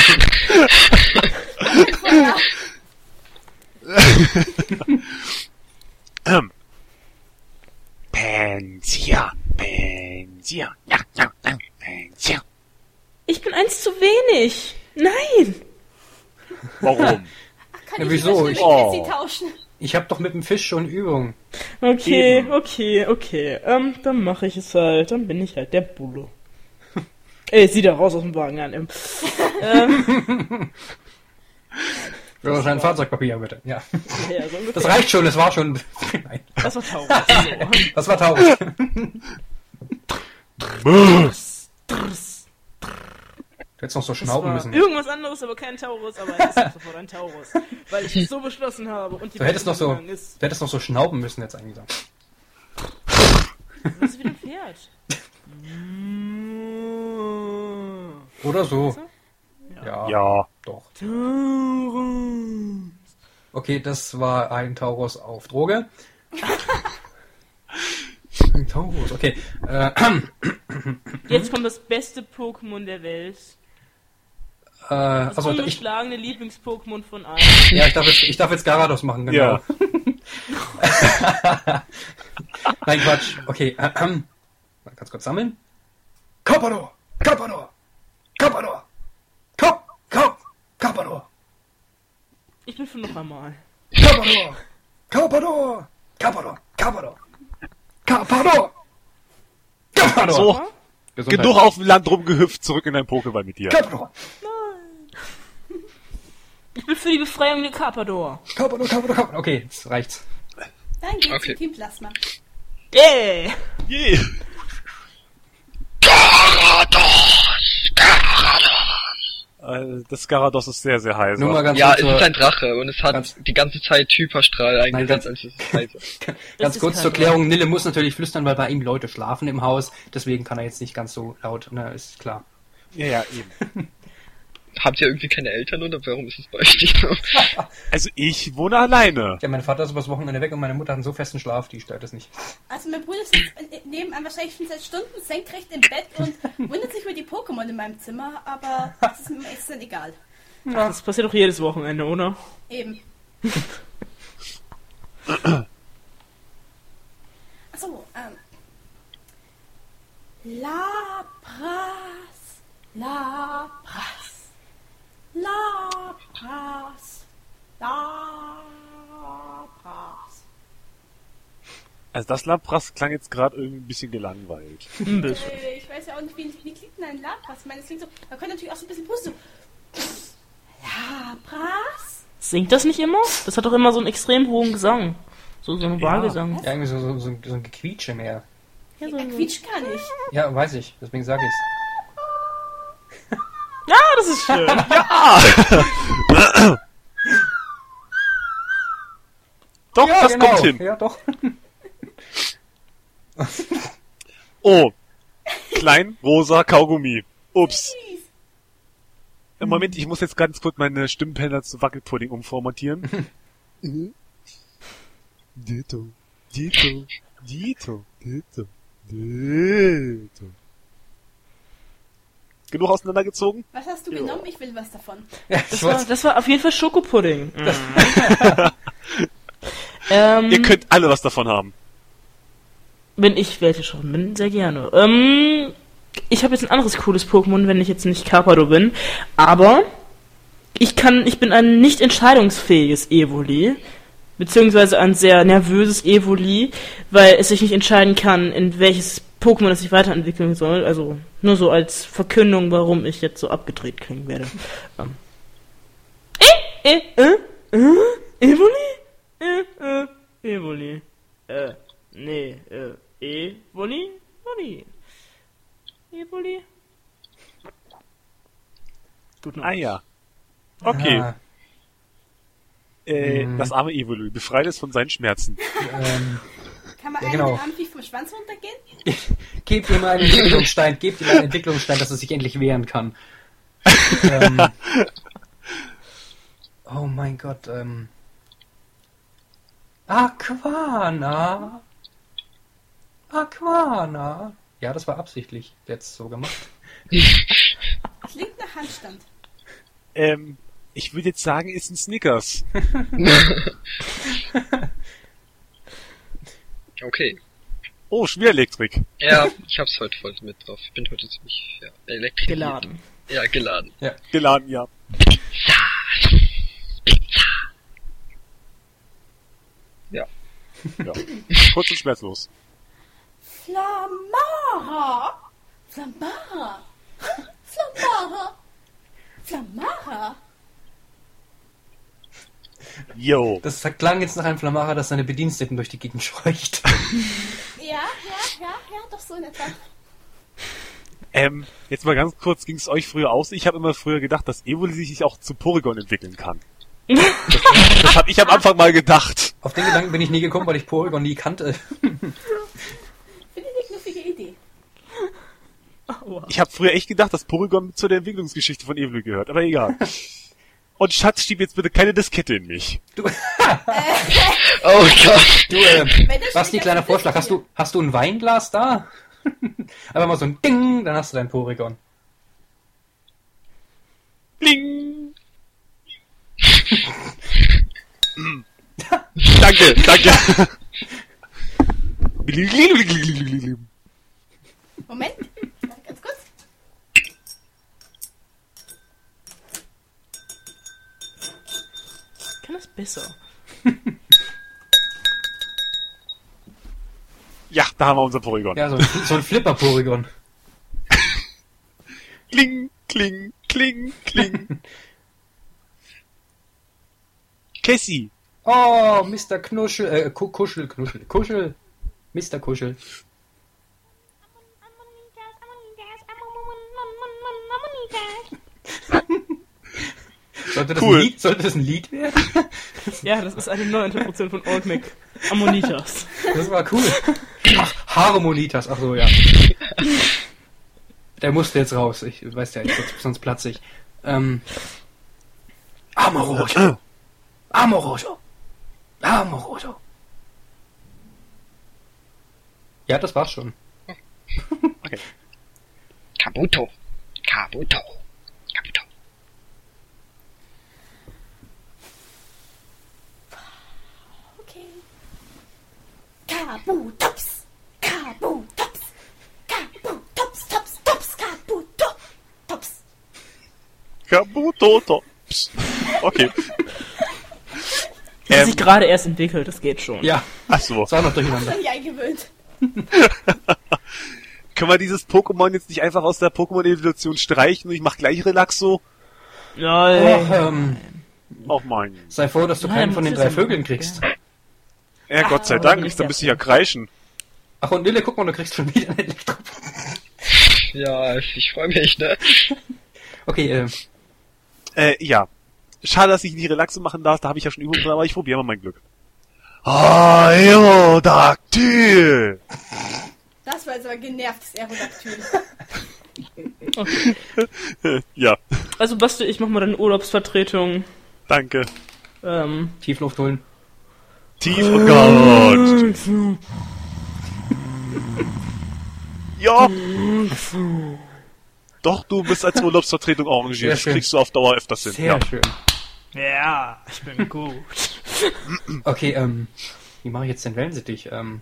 Ähm. Pension, Pension, ja, ja, ja, Pension.
Ich bin eins zu wenig. Nein.
Warum?
Kann
Ja,
ich
wieso?
nicht
Ich-
mit Cassie
Oh.
tauschen?
Ich hab doch mit dem Fisch schon Übung.
Okay,
Eben.
okay, okay. Ähm, dann mache ich es halt. Dann bin ich halt der Bulle. Ey, sieh da raus aus dem Wagen an. Ähm, ähm,
Ja, sein Fahrzeugpapier, bitte. Ja.
ja, so ungefähr.
Das reicht schon, es war schon. Nein.
Das war Taurus. So.
Das war Taurus. Du hättest noch so
Das
schnauben
war
müssen.
irgendwas anderes, aber kein Taurus, aber es ist sofort ein Taurus. Weil ich es so beschlossen habe und die
Du hättest noch so,
Bewegung ist.
du hättest noch so schnauben müssen jetzt eigentlich.
Das ist wie ein Pferd.
Oder so. Ja.
Ja.
Doch.
Taurus.
Okay, das war ein Taurus auf Droge. Ein Taurus, okay. Äh,
Jetzt kommt das beste Pokémon der Welt.
äh,
Das
also ich,
ungeschlagene Lieblings-Pokémon von allen.
ja, ich darf jetzt, ich darf jetzt Garados machen, genau.
Ja.
Nein, Quatsch. Okay, äh, ähm, mal ganz kurz sammeln. Carpador! Carpador! Carpador! Kap! Kap! Carpador!
Ich bin für noch einmal.
Carpador! Carpador! Carpador! Carpador! Carpador! Carpador!
So.
Gesundheit.
Genug auf dem Land rumgehüpft, zurück in dein Pokéball mit dir.
Carpador.
Ich bin für die Befreiung der Carpador.
Carpador, Carpador, Carpador. Okay, das reicht.
Dann geht's
Okay.
zu Team Plasma.
Yeah!
Yeah. Äh, Das Garados ist sehr, sehr heiß.
Nur mal ganz
Ja,
kurz,
es
zur,
ist ein Drache und es hat
ganz-
die ganze Zeit Hyperstrahl eingesetzt,
ganz-
als es ist heißer.
ganz
ist
kurz
kein
zur Klärung. Nille muss natürlich flüstern, weil bei ihm Leute schlafen im Haus. Deswegen kann er jetzt nicht ganz so laut. Na, ist klar.
Ja, ja, eben.
Habt ihr irgendwie keine Eltern oder warum ist es bei euch nicht so?
Also ich wohne alleine.
Ja, mein Vater ist übers Wochenende weg und meine Mutter hat einen so festen Schlaf, die stört es nicht.
Also mein Bruder sitzt nebenan wahrscheinlich schon seit Stunden senkrecht im Bett und wundert sich über die Pokémon in meinem Zimmer, aber das ist mir ist dann egal.
Ach, das passiert doch jedes Wochenende, oder?
Eben. Achso, ähm. Lapras. Lapras. Lapras. Lapras.
Also das Lapras klang jetzt gerade irgendwie ein bisschen gelangweilt.
Ein bisschen.
Äh, ich weiß ja auch nicht, wie, wie klingt denn ein Lapras? Ich meine, es klingt so, man könnte natürlich auch so ein bisschen pusten. So. Lapras?
Singt das nicht immer? Das hat doch immer so einen extrem hohen Gesang. So, so einen
Ja.
Wahlgesang.
Ja, irgendwie so, so, so, so ein Gequietsche mehr.
Ja, so,
Er quietscht gar nicht.
Ja, weiß ich. Deswegen sage ich's.
ja, das ist schön.
Doch,
Ja,
das
genau.
kommt hin.
Ja, doch.
Oh. Klein, rosa Kaugummi. Ups. Im Moment, ich muss jetzt ganz kurz meine Stimmpendler zu Wackelpudding umformatieren. Dito, Dito, Dito, Dito, Dito. Genug auseinandergezogen?
Was hast du genommen? Ich will was davon.
Ja,
Das
ich
war,
wollte
das war auf jeden Fall Schokopudding. ähm,
Ihr könnt alle was davon haben.
Wenn ich welche schon bin, sehr gerne. Ähm, ich habe jetzt ein anderes cooles Pokémon, wenn ich jetzt nicht Carpador bin. Aber ich kann, ich bin ein nicht entscheidungsfähiges Evoli. Beziehungsweise ein sehr nervöses Evoli, weil es sich nicht entscheiden kann, in welches Pokémon es sich weiterentwickeln soll. Also nur so als Verkündung, warum ich jetzt so abgedreht klingen werde. Ähm. Äh, äh, äh, äh, Evoli? Äh, äh, Evoli. Äh, nee, äh, Evoli? Evoli. Evoli? Gut noch.
Ah ja. Okay.
Ah,
Äh,
Mhm.
Das arme Evoli, befreit es von seinen Schmerzen.
ähm,
Kann man
Ja,
einem
genau.
den armen Viech vom Schwanz runtergehen?
gebt ihm einen Entwicklungsstein, gebt ihm einen Entwicklungsstein, dass er sich endlich wehren kann. ähm, oh mein Gott, ähm. Aquana. Aquana. Ja, das war absichtlich jetzt so gemacht.
Klingt nach Handstand.
Ähm, ich würde jetzt sagen, ist ein Snickers.
Okay.
Oh, Schwerelektrik.
Ja, ich hab's heute voll mit drauf. Ich bin heute ziemlich ja, elektrisiert.
Geladen.
Ja, geladen.
Geladen, ja.
Ja.
Ja. Kurz und schmerzlos.
Flamara! Flamara! Flamara! Flamara!
Yo.
Das klang jetzt nach einem Flamara, das seine Bediensteten durch die Gegend scheucht.
Ja, ja, ja, ja, doch so in etwa.
Ähm, jetzt mal ganz kurz, ging es euch früher aus? Ich habe immer früher gedacht, dass Evoli sich auch zu Porygon entwickeln kann. Das, das habe ich am Anfang mal gedacht.
Auf den Gedanken bin ich nie gekommen, weil ich Porygon nie kannte.
Finde ich eine knuffige Idee.
Aua.
Ich habe früher echt gedacht, dass Porygon zu der Entwicklungsgeschichte von Evoli gehört, aber egal. Und Schatz, schieb jetzt bitte keine Diskette in mich.
Du,
Oh Gott.
du äh,
Wenn das
Basti,
steht,
kleiner
dann
Vorschlag,
ist
hast du, hast du ein Weinglas da? Einfach mal so ein Ding, dann hast du dein Porygon.
Bling! Danke, danke.
Moment, ganz kurz.
Ich kann das besser.
Ja, da haben wir unser Porygon.
Ja, so, ein- so ein Flipper-Porygon.
Kling, kling, kling, kling. Cassie.
Oh, Mister Knuschel, äh, Ku- Kuschel, Knuschel, Kuschel, Mister Kuschel. Sollte das,
Cool.
ein Lied, sollte das ein Lied werden?
Ja, das ist eine Neuinterpretation von Old Mac Ammonitas.
Das war cool. Ach, Harmonitas, ach so, ja. Der musste jetzt raus, ich weiß ja nicht, sonst platze ich. Ähm. Amoroso. Amoroso. Amoroso. Ja, das war's schon.
Kabuto. Kabuto. Kabuto.
Okay. Kabutops. Kabutops. Kabutops, tops, tops, Kabuto. Tops.
Kabuto, Tops. Okay.
Die hat sich
Ähm,
gerade erst entwickelt, das geht schon.
Ja,
ach so.
das war noch durcheinander.
Noch nie eingewöhnt.
Können wir dieses Pokémon jetzt nicht einfach aus der Pokémon-Evolution streichen und ich mach gleich Relaxo?
Nein.
Och, ähm,
Auch mein.
sei froh, dass du
Nein,
keinen von den
muss
drei
es
Vögeln
nicht,
kriegst.
ja.
Ja, Gott sei
aber bin
Dank,
ich
dann
sehr
müsste ich ja kreischen.
Ach, und Lille, guck mal, du kriegst schon wieder ein Elektro.
Ja, ich freue mich, ne?
Okay, äh,
Äh, ja. Schade, dass ich nie Relaxo machen darf, da habe ich ja schon Übung drin, aber ich probiere mal mein Glück. Aerodactyl!
Das war jetzt aber genervtes Aerodactyl.
Ja,
Also Basti, ich mach mal deine Urlaubsvertretung.
danke.
Ähm,
Tiefluft holen.
Tief und Gott. Ja. Doch, du bist als Urlaubsvertretung auch engagiert.
Sehr
Das
schön.
kriegst du auf Dauer öfters hin.
Sehr
Ja.
schön.
ja, ich bin gut.
Okay, ähm, wie mache ich jetzt den Wellensittich? Ähm,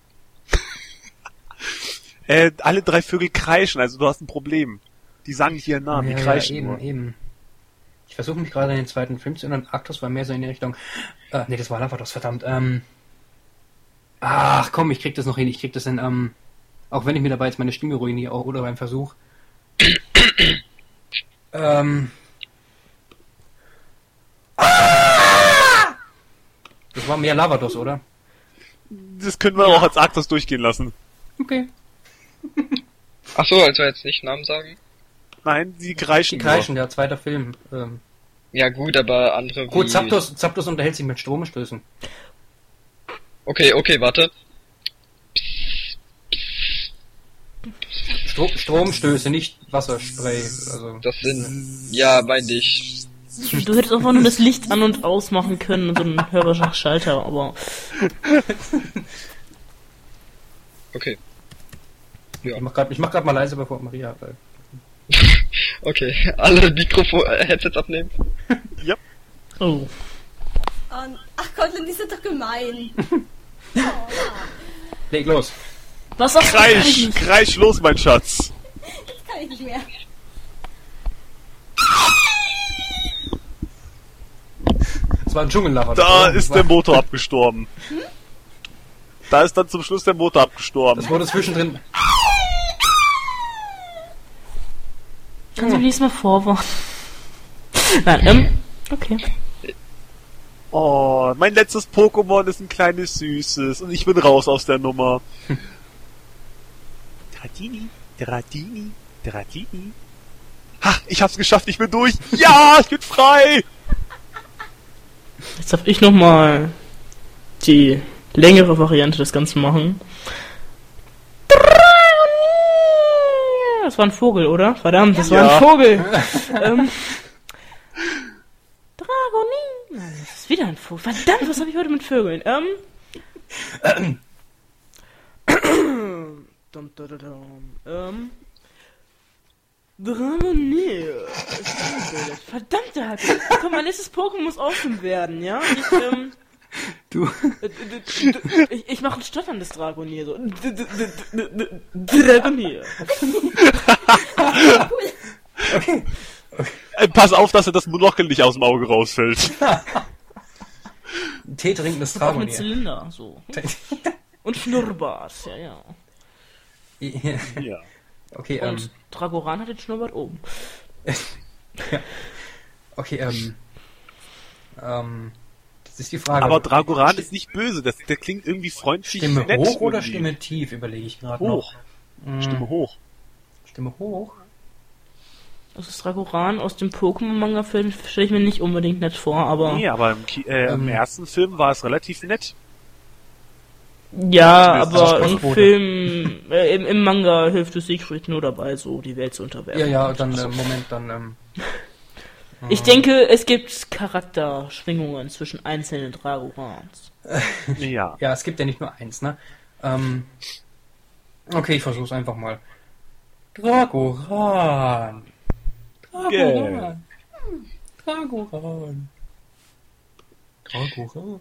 Äh, alle drei Vögel kreischen, also du hast ein Problem. Die sagen nicht ihren Namen,
ja,
die kreischen
ja, eben,
nur.
eben. Ich versuche mich gerade in den zweiten Film zu erinnern. Arctos war mehr so in die Richtung. Äh, nee, das war Lavados, verdammt. Ähm. Ach komm, ich krieg das noch hin. Ich krieg das hin, ähm. Auch wenn ich mir dabei jetzt meine Stimme ruiniere, auch oder beim Versuch. ähm. Ah! Das war mehr Lavados, oder?
Das können wir auch als Arctos durchgehen lassen.
Okay.
Ach so, also jetzt nicht Namen sagen?
Nein, die kreischen
Die kreischen, der zweite Film. Ähm.
Ja gut, aber andere
Gut,
wie...
Zapdos, Zapdos unterhält sich mit Stromstößen.
Okay, okay, warte.
Stro Stromstöße, nicht Wasserspray. Also.
Das sind... Ja, meinte ich.
Du hättest einfach nur das Licht an- und ausmachen können und so einen Hörerschalter, aber...
Okay.
Ich mach grad, ich mach grad mal leise, bevor Maria. Weil
Okay, alle Mikrofon... Äh, Headsets abnehmen.
Oh.
Und, ach Gott, die sind doch gemein. Oh, ja.
leg los.
Was sagst du
Kreisch,
eigentlich?
kreisch los, mein Schatz.
Jetzt kann ich nicht mehr.
Das war ein Dschungellava.
Da
das
ist
war,
der Motor abgestorben. Da ist dann zum Schluss der Motor abgestorben.
Das wurde zwischendrin.
Kannst du mir diesmal vorwarnen? Nein, ähm, okay.
Oh, mein letztes Pokémon ist ein kleines Süßes und ich bin raus aus der Nummer. Dratini, Dratini, Dratini. Ha, ich hab's geschafft, ich bin durch. Ja, ich bin frei.
Jetzt darf ich nochmal die längere Variante des Ganzen machen. Das war ein Vogel, oder? Verdammt, das war
Ja.
ein Vogel. ähm, Dragonie. Nein, das ist wieder ein Vogel. Verdammt, was habe ich heute mit Vögeln? Ähm. dum, dum, dum, dum. Ähm. Dragonie. Verdammte Hacke. Komm, mein nächstes Pokémon muss offen werden, ja? Ich, ähm.
Du.
Äh, d- d- d- Ich, ich mache ein stotterndes Dragonier, so. D- d- d- d- d- Dragonier.
Okay.
Äh, pass auf, dass er das Monokel nicht aus dem Auge rausfällt.
Tee trinkendes
Auch mit
Dragonier.
Zylinder, so. Und Schnurrbart, ja, ja.
Ja.
Okay, ähm,
Und Dragoran hat den Schnurrbart oben.
ja. Okay, ähm, ähm, das ist die Frage.
Aber Dragoran ist nicht böse, das, der klingt irgendwie freundlich.
Stimme
nett
hoch oder
irgendwie.
Stimme tief, überlege ich gerade
Hoch.
noch.
Stimme hoch.
Stimme hoch?
Das ist Dragoran aus dem Pokémon-Manga-Film, stelle ich mir nicht unbedingt nett vor, aber...
Nee, aber im, Ki äh, im
Ähm.
ersten Film war es relativ nett.
Ja,
Zumindest
aber
das
im
Postbote.
Film, äh, im, im Manga hilft es Siegfried nur dabei, so die Welt zu unterwerfen.
Ja, ja, dann, äh, Moment, dann, ähm,
Ich denke, es gibt Charakterschwingungen zwischen einzelnen Dragorans.
Ja.
ja, es gibt ja nicht nur eins, ne? Ähm, okay, ich versuch's einfach mal. Dragoran. Dragoran. Dragoran. Dragoran.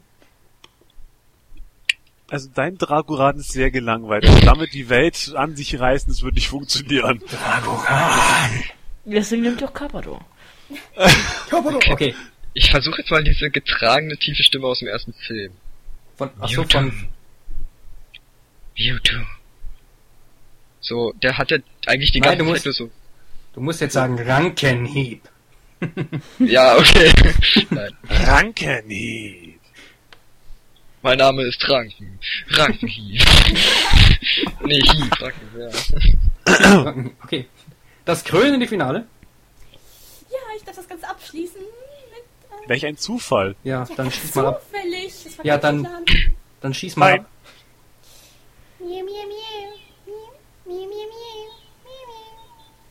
Also dein Dragoran ist sehr gelangweilt. Also damit die Welt an sich reißen, das würde nicht funktionieren.
Dragoran.
Deswegen nimmt ihr auch Carpador.
Okay.
Ich versuche jetzt mal diese getragene tiefe Stimme aus dem ersten Film.
Von, achso, von,
Mewtwo. So, der hat ja eigentlich die
Nein,
ganze
du
Zeit
musst-
nur so.
du musst jetzt sagen Rankenhieb.
Ja, okay. Nein.
Rankenhieb.
Mein Name ist Ranken. Rankenhieb. nee, Hieb, Ranken, ja.
Okay. Das krönende Finale.
Ja, ich darf das Ganze abschließen mit
Welch ein Zufall.
Ja,
ja,
dann
ganz
schieß mal ab.
zufällig. Das war
Ja,
nicht
dann-
geplant.
Dann schieß mal
Nein.
ab.
Miau, miau, miau. Miau, miau, miau, miau, miau.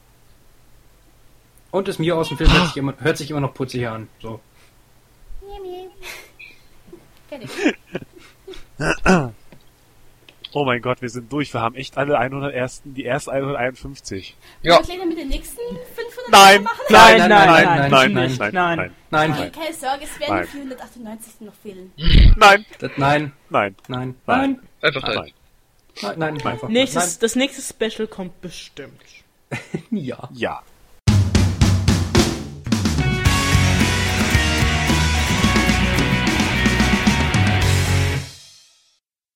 Und das Miau aus dem Film hört sich immer, hört sich immer noch putzig an. So.
Miau, miau. Fertig.
Oh mein Gott, wir sind durch. Wir haben echt alle hunderteins. Die erste hunderteinundfünfzig.
Ja.
Wollen wir mit den nächsten fünfhundert
Nein.
machen?
Nein,
nein,
nein,
nein,
nein,
nein,
nein,
nein,
nicht,
nein,
nein.
nein,
Nein.
Nein, keine Sorge, es werden
Nein.
die vierhundertachtundneunzig noch fehlen.
Nein,
Das, nein.
nein,
Nein.
Nein.
Nein.
Einfach
nein.
nein.
Nein. Nein. Einfach.
Nächstes, das nächste Special kommt bestimmt.
Nein. Ja.
Ja.